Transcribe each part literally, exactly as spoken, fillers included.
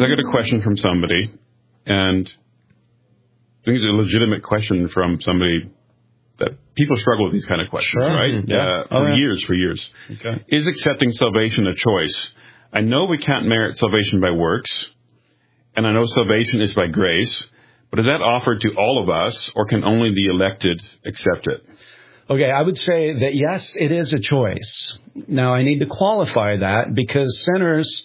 I get a question from somebody, and I think it's a legitimate question from somebody that people struggle with these kind of questions, sure. right? Yeah. Uh, oh, for yeah. years, for years. Okay. Is accepting salvation a choice? I know we can't merit salvation by works, and I know salvation is by grace, but is that offered to all of us, or can only the elected accept it? Okay, I would say that yes, it is a choice. Now, I need to qualify that because sinners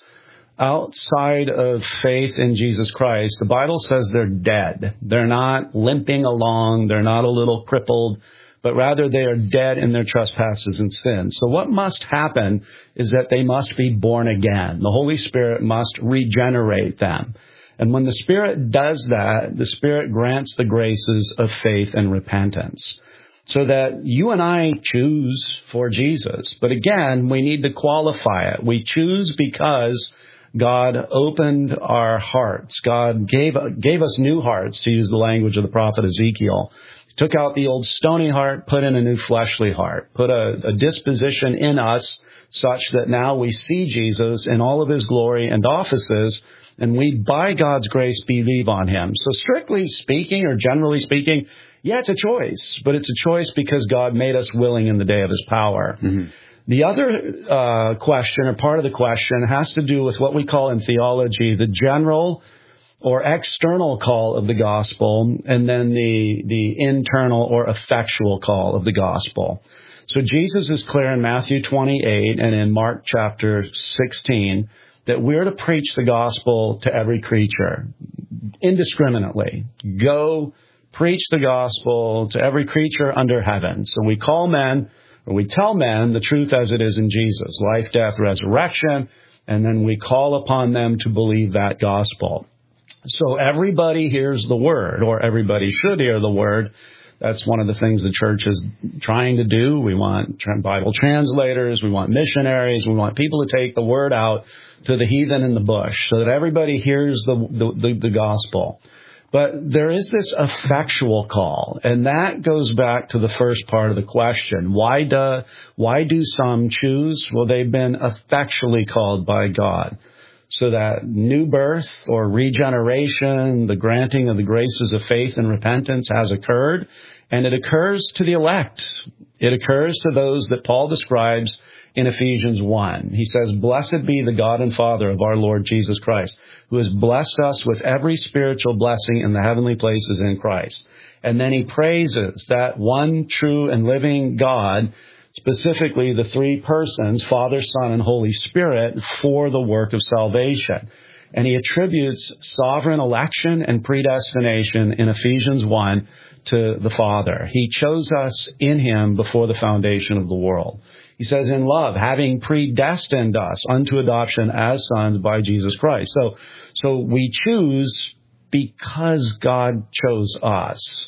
outside of faith in Jesus Christ, the Bible says they're dead. They're not limping along. They're not a little crippled, but rather they are dead in their trespasses and sins. So what must happen is that they must be born again. The Holy Spirit must regenerate them. And when the Spirit does that, the Spirit grants the graces of faith and repentance, so that you and I choose for Jesus. But again, we need to qualify it. We choose because God opened our hearts. God gave, gave us new hearts, to use the language of the prophet Ezekiel. He took out the old stony heart, put in a new fleshly heart, put a, a disposition in us such that now we see Jesus in all of his glory and offices, and we, by God's grace, believe on him. So strictly speaking, or generally speaking, yeah, it's a choice, but it's a choice because God made us willing in the day of his power. Mm-hmm. The other uh, question, or part of the question, has to do with what we call in theology the general or external call of the gospel, and then the, the internal or effectual call of the gospel. So Jesus is clear in Matthew twenty-eight and in Mark chapter sixteen that we're to preach the gospel to every creature indiscriminately. Go preach the gospel to every creature under heaven. So we call men, or we tell men the truth as it is in Jesus, life, death, resurrection, and then we call upon them to believe that gospel. So everybody hears the word, or everybody should hear the word. That's one of the things the church is trying to do. We want Bible translators, we want missionaries, we want people to take the word out to the heathen in the bush so that everybody hears the, the, the, the gospel. But there is this effectual call, and that goes back to the first part of the question. Why do, why do some choose? Well, they've been effectually called by God. So that new birth or regeneration, the granting of the graces of faith and repentance has occurred, and it occurs to the elect. It occurs to those that Paul describes in Ephesians one. He says, "Blessed be the God and Father of our Lord Jesus Christ, who has blessed us with every spiritual blessing in the heavenly places in Christ." And then he praises that one true and living God, specifically the three persons, Father, Son, and Holy Spirit, for the work of salvation. And he attributes sovereign election and predestination in Ephesians one to the Father. He chose us in him before the foundation of the world. He says, in love, having predestined us unto adoption as sons by Jesus Christ. So, so we choose because God chose us.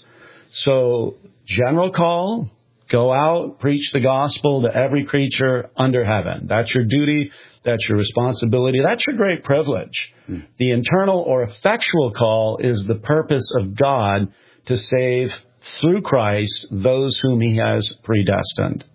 So, general call, go out, preach the gospel to every creature under heaven. That's your duty. That's your responsibility. That's your great privilege. Hmm. The internal or effectual call is the purpose of God to save through Christ those whom he has predestined.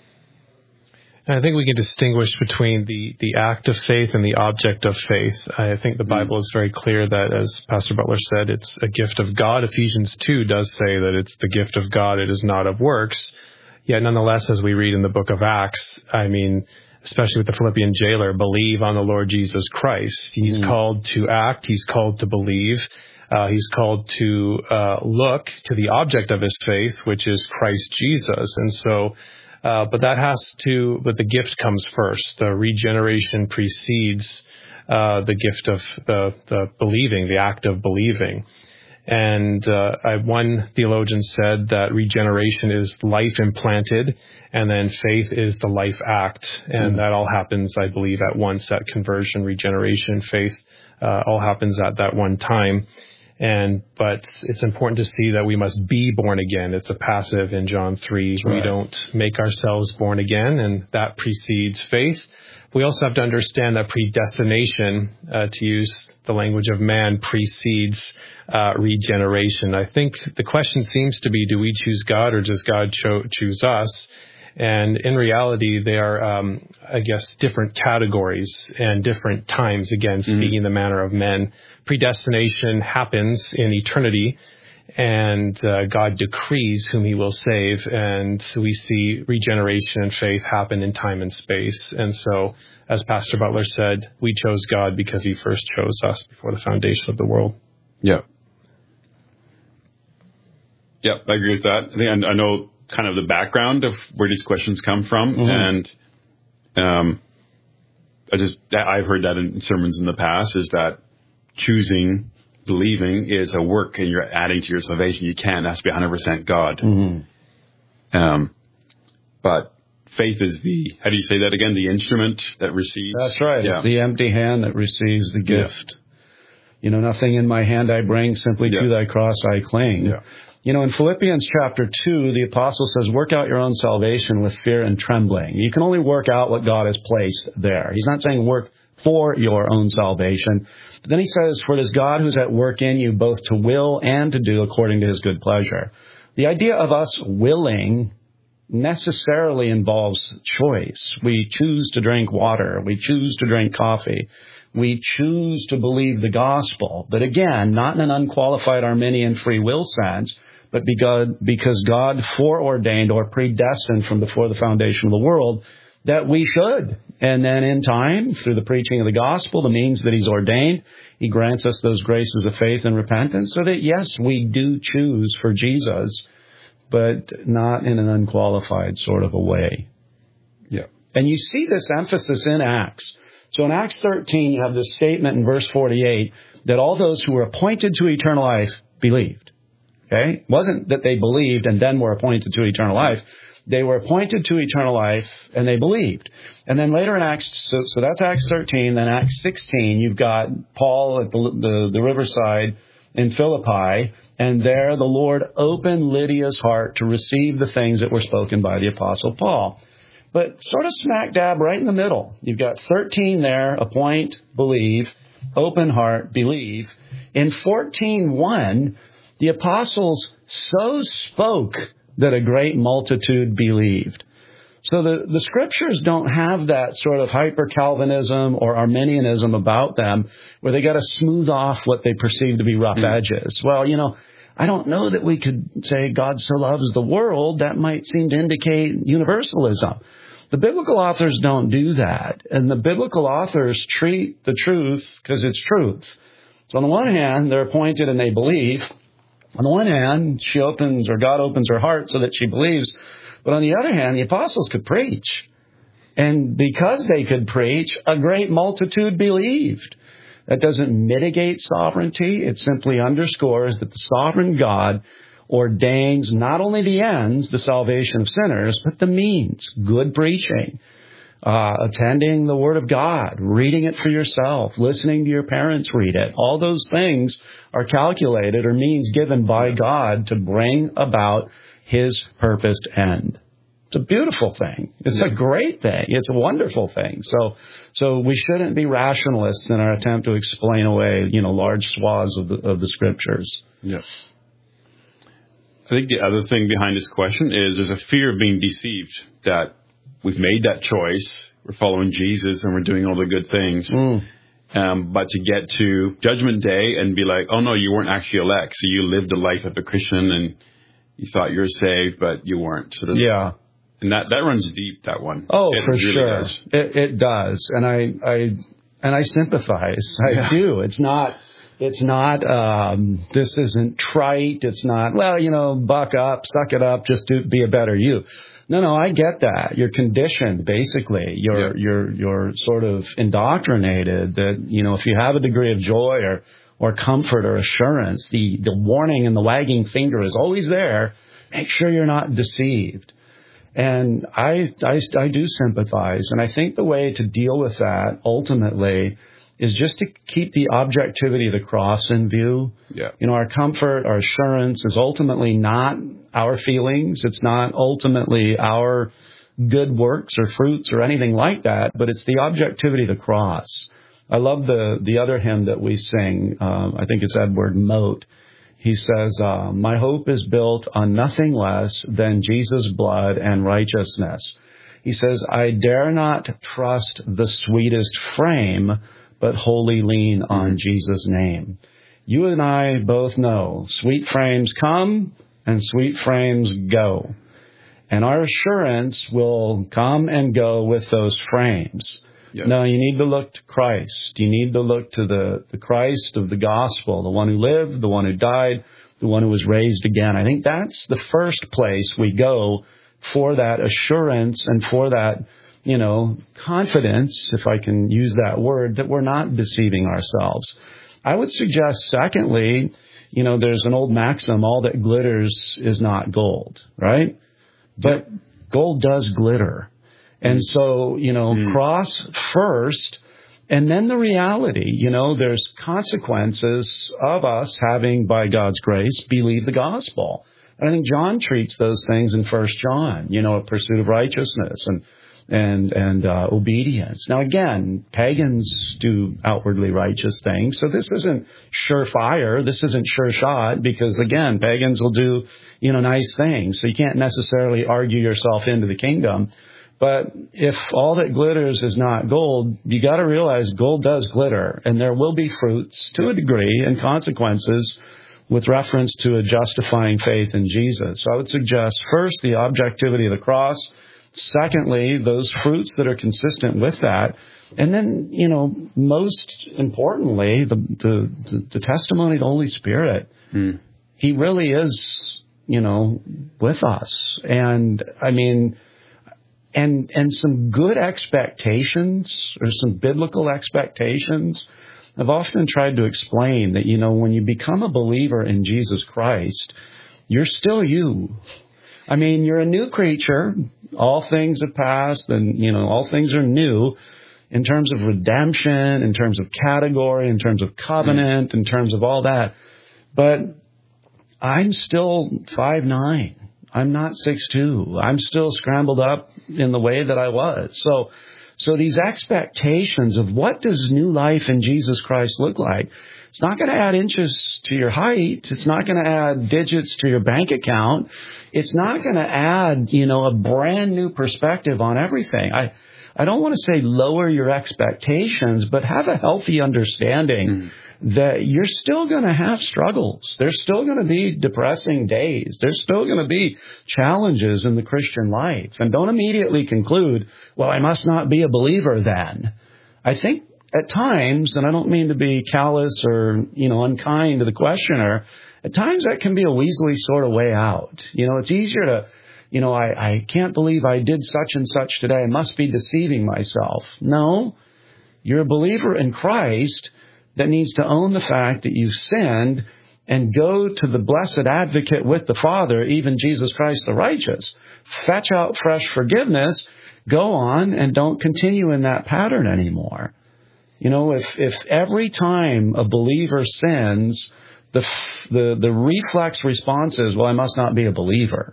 I think we can distinguish between the, the act of faith and the object of faith. I think the Bible is very clear that, as Pastor Butler said, it's a gift of God. Ephesians two does say that it's the gift of God. It is not of works. Yet nonetheless, as we read in the book of Acts, I mean, especially with the Philippian jailer, believe on the Lord Jesus Christ. He's mm. called to act. He's called to believe. Uh, he's called to uh, look to the object of his faith, which is Christ Jesus. And so, uh, but that has to, but the gift comes first. The regeneration precedes uh, the gift of the, the believing, the act of believing. And uh, I, one theologian said that regeneration is life implanted, and then faith is the life act. And mm. that all happens, I believe, at once, that conversion, regeneration, faith, uh, all happens at that one time. And, but it's important to see that we must be born again. It's a passive in John three. Right. We don't make ourselves born again, and that precedes faith. We also have to understand that predestination, uh, to use the language of man, precedes uh, regeneration. I think the question seems to be, do we choose God or does God cho- choose us? And in reality, they are, um, I guess, different categories and different times, again, speaking mm-hmm. the manner of men. Predestination happens in eternity, and uh, God decrees whom he will save. And so we see regeneration and faith happen in time and space. And so, as Pastor Butler said, we chose God because he first chose us before the foundation of the world. Yeah. Yeah, I agree with that. I think I know kind of the background of where these questions come from. Mm-hmm. And um, I just, I've heard that in sermons in the past, is that choosing believing is a work and you're adding to your salvation. You can't. It has to be one hundred percent God. Mm-hmm. Um, but faith is the, how do you say that again? The instrument that receives. That's right. Yeah. It's the empty hand that receives the gift. Yeah. You know, nothing in my hand I bring, simply yeah. to thy cross I cling. Yeah. You know, in Philippians chapter two, the apostle says, work out your own salvation with fear and trembling. You can only work out what God has placed there. He's not saying work for your own salvation. But then he says, for it is God who's at work in you both to will and to do according to his good pleasure. The idea of us willing necessarily involves choice. We choose to drink water. We choose to drink coffee. We choose to believe the gospel. But again, not in an unqualified Arminian free will sense, but because, because God foreordained or predestined from before the foundation of the world that we should. And then in time, through the preaching of the gospel, the means that he's ordained, he grants us those graces of faith and repentance so that, yes, we do choose for Jesus, but not in an unqualified sort of a way. Yeah. And you see this emphasis in Acts. So in Acts thirteen, you have this statement in verse forty-eight that all those who were appointed to eternal life believed. Okay? It wasn't that they believed and then were appointed to eternal life. They were appointed to eternal life and they believed. And then later in Acts, so, so that's Acts thirteen, then Acts sixteen, you've got Paul at the, the, the riverside in Philippi, and there the Lord opened Lydia's heart to receive the things that were spoken by the Apostle Paul. But sort of smack dab right in the middle. You've got thirteen there, appoint, believe, open heart, believe. In fourteen one, the apostles so spoke that a great multitude believed. So the, the scriptures don't have that sort of hyper-Calvinism or Arminianism about them where they got to smooth off what they perceive to be rough mm. edges. Well, you know, I don't know that we could say God so loves the world. That might seem to indicate universalism. The biblical authors don't do that. And the biblical authors treat the truth because it's truth. So on the one hand, they're appointed and they believe. On the one hand, she opens, or God opens her heart so that she believes. But on the other hand, the apostles could preach. And because they could preach, a great multitude believed. That doesn't mitigate sovereignty. It simply underscores that the sovereign God ordains not only the ends, the salvation of sinners, but the means, good preaching, uh, attending the Word of God, reading it for yourself, listening to your parents read it. All those things are calculated or means given by God to bring about his purposed end. It's a beautiful thing. It's a great thing. It's a wonderful thing. So, so we shouldn't be rationalists in our attempt to explain away, you know, large swaths of the, of the scriptures. Yes. I think the other thing behind this question is there's a fear of being deceived, that we've made that choice, we're following Jesus and we're doing all the good things. Mm. Um, but to get to Judgment Day and be like, oh no, you weren't actually elect. So you lived a life of a Christian and you thought you were saved, but you weren't. So yeah. And that, that runs deep, that one. Oh, it for really sure. Does. It, it does. And I, I, and I sympathize. I yeah. do. It's not, it's not, um, this isn't trite. It's not, well, you know, buck up, suck it up, just do, be a better you. No, no, I get that. You're conditioned, basically. You're, yeah. you're, you're sort of indoctrinated that, you know, if you have a degree of joy or, or comfort or assurance, the, the warning and the wagging finger is always there. Make sure you're not deceived. And I, I, I do sympathize. And I think the way to deal with that ultimately is just to keep the objectivity of the cross in view. Yeah. You know, our comfort, our assurance is ultimately not our feelings. It's not ultimately our good works or fruits or anything like that, but it's the objectivity of the cross. I love the, the other hymn that we sing. Um, I think it's Edward Mote. He says, uh, my hope is built on nothing less than Jesus' blood and righteousness. He says, I dare not trust the sweetest frame, but wholly lean on Jesus' name. You and I both know sweet frames come and sweet frames go. And our assurance will come and go with those frames. Yep. No, you need to look to Christ. You need to look to the, the Christ of the gospel, the one who lived, the one who died, the one who was raised again. I think that's the first place we go for that assurance and for that, you know, confidence, if I can use that word, that we're not deceiving ourselves. I would suggest, secondly, you know, there's an old maxim, all that glitters is not gold, right? But yep. Gold does glitter. And so, you know, mm. cross first, and then the reality, you know, there's consequences of us having, by God's grace, believed the gospel. And I think John treats those things in First John, you know, a pursuit of righteousness and and and uh, obedience. Now, again, pagans do outwardly righteous things, so this isn't surefire. This isn't sure shot because, again, pagans will do, you know, nice things. So you can't necessarily argue yourself into the kingdom. But if all that glitters is not gold, you got to realize gold does glitter, and there will be fruits to a degree and consequences with reference to a justifying faith in Jesus. So I would suggest, first, the objectivity of the cross. Secondly, those fruits that are consistent with that. And then, you know, most importantly, the the, the testimony of the Holy Spirit. Mm. He really is, you know, with us. And, I mean... And and some good expectations or some biblical expectations. I've often tried to explain that, you know, when you become a believer in Jesus Christ, you're still you. I mean, you're a new creature. All things have passed and, you know, all things are new in terms of redemption, in terms of category, in terms of covenant, in terms of all that. But I'm still five nine. I'm not six two. I'm still scrambled up in the way that I was. So, so these expectations of what does new life in Jesus Christ look like? It's not going to add inches to your height. It's not going to add digits to your bank account. It's not going to add, you know, a brand new perspective on everything. I, I don't want to say lower your expectations, but have a healthy understanding mm. that you're still going to have struggles. There's still going to be depressing days. There's still going to be challenges in the Christian life. And don't immediately conclude, well, I must not be a believer then. I think at times, and I don't mean to be callous or, you know, unkind to the questioner, at times that can be a Weasley sort of way out. You know, it's easier to, you know, I, I can't believe I did such and such today. I must be deceiving myself. No, you're a believer in Christ that needs to own the fact that you sinned and go to the blessed advocate with the Father, even Jesus Christ the righteous. Fetch out fresh forgiveness, go on, and don't continue in that pattern anymore. You know, if, if every time a believer sins, the, the, the reflex response is, well, I must not be a believer.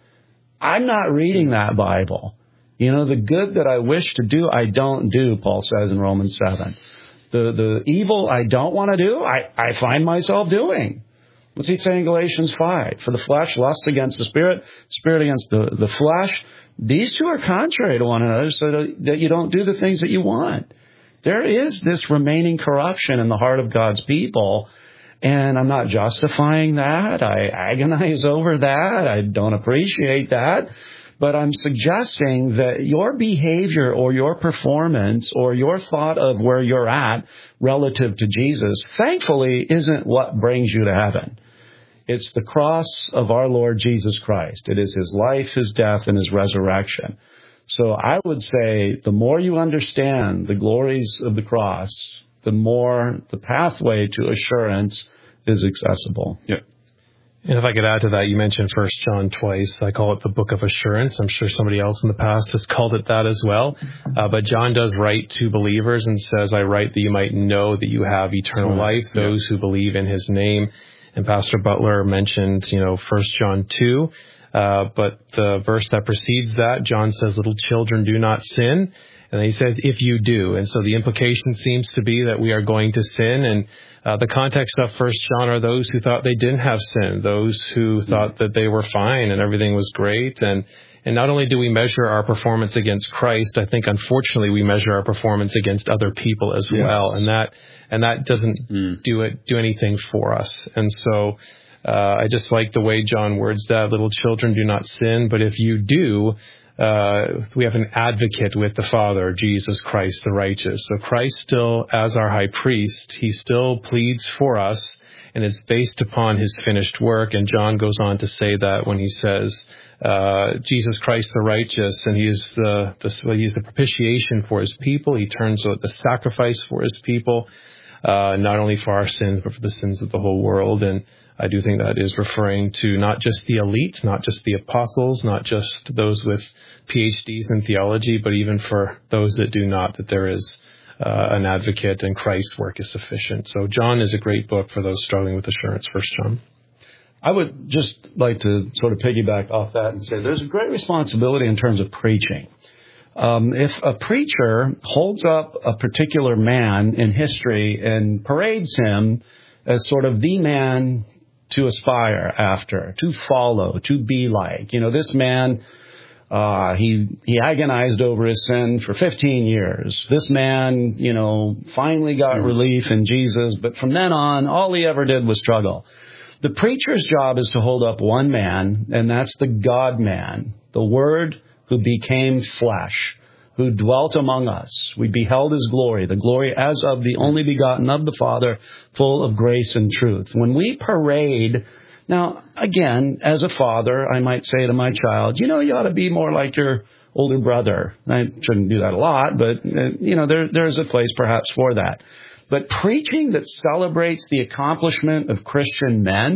I'm not reading that Bible. You know, the good that I wish to do, I don't do, Paul says in Romans seven. The the evil I don't want to do, I, I find myself doing. What's he saying in Galatians five? For the flesh lusts against the spirit, spirit against the, the flesh. These two are contrary to one another so that you don't do the things that you want. There is this remaining corruption in the heart of God's people. And I'm not justifying that. I agonize over that. I don't appreciate that. But I'm suggesting that your behavior or your performance or your thought of where you're at relative to Jesus, thankfully, isn't what brings you to heaven. It's the cross of our Lord Jesus Christ. It is His life, His death, and His resurrection. So I would say the more you understand the glories of the cross, the more the pathway to assurance is accessible. Yeah. And if I could add to that, you mentioned First John twice. I call it the book of assurance. I'm sure somebody else in the past has called it that as well. Uh, but John does write to believers and says, I write that you might know that you have eternal life, those who believe in His name. And Pastor Butler mentioned, you know, First John two. Uh, but the verse that precedes that, John says, little children, do not sin. And then he says, if you do. And so the implication seems to be that we are going to sin. And uh, the context of First John are those who thought they didn't have sin, those who thought that they were fine and everything was great. And and not only do we measure our performance against Christ, I think unfortunately we measure our performance against other people as yes. well. And that and that doesn't mm. do it do anything for us. And so uh, I just like the way John words that. Little children, do not sin, but if you do, Uh, we have an advocate with the Father, Jesus Christ, the righteous. So Christ still, as our high priest, he still pleads for us, and it's based upon his finished work. And John goes on to say that when he says, uh, Jesus Christ, the righteous, and he is the, the, he is the propitiation for his people. He turns out the sacrifice for his people, uh, not only for our sins, but for the sins of the whole world. And I do think that is referring to not just the elite, not just the apostles, not just those with P H Ds in theology, but even for those that do not, that there is uh, an advocate and Christ's work is sufficient. So John is a great book for those struggling with assurance, First John. I would just like to sort of piggyback off that and say there's a great responsibility in terms of preaching. Um, if a preacher holds up a particular man in history and parades him as sort of the man to aspire after, to follow, to be like. You know, this man, uh, he, he agonized over his sin for fifteen years. This man, you know, finally got mm-hmm. relief in Jesus, but from then on, all he ever did was struggle. The preacher's job is to hold up one man, and that's the God-man, the Word who became flesh, who dwelt among us. We beheld his glory, the glory as of the only begotten of the Father, full of grace and truth. When we parade, now, again, as a father, I might say to my child, you know, you ought to be more like your older brother. I shouldn't do that a lot, but, uh, you know, there, there's a place perhaps for that. But preaching that celebrates the accomplishment of Christian men,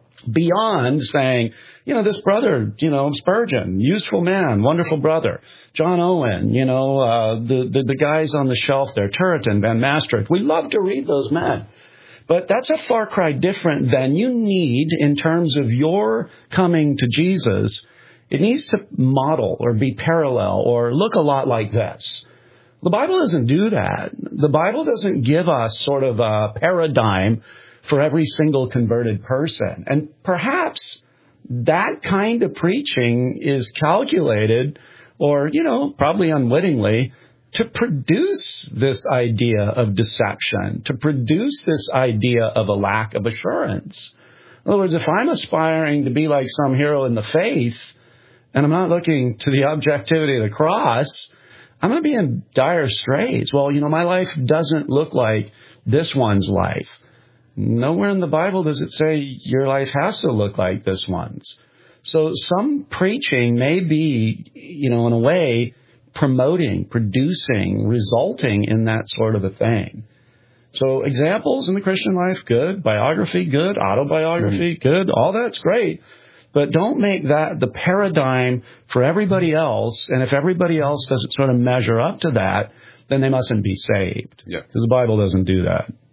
beyond saying, you know, this brother, you know, Spurgeon, useful man, wonderful brother. John Owen, you know, uh, the, the, the guys on the shelf there, Turretin, Van Maastricht. We love to read those men. But that's a far cry different than you need in terms of your coming to Jesus. It needs to model or be parallel or look a lot like this. The Bible doesn't do that. The Bible doesn't give us sort of a paradigm for every single converted person. And perhaps that kind of preaching is calculated, or, you know, probably unwittingly, to produce this idea of deception, to produce this idea of a lack of assurance. In other words, if I'm aspiring to be like some hero in the faith, and I'm not looking to the objectivity of the cross, I'm going to be in dire straits. Well, you know, my life doesn't look like this one's life. Nowhere in the Bible does it say your life has to look like this one's. So some preaching may be, you know, in a way, promoting, producing, resulting in that sort of a thing. So examples in the Christian life, good. Biography, good. Autobiography, mm-hmm. good. All that's great. But don't make that the paradigm for everybody else. And if everybody else doesn't sort of measure up to that, then they mustn't be saved. Yeah. Because the Bible doesn't do that.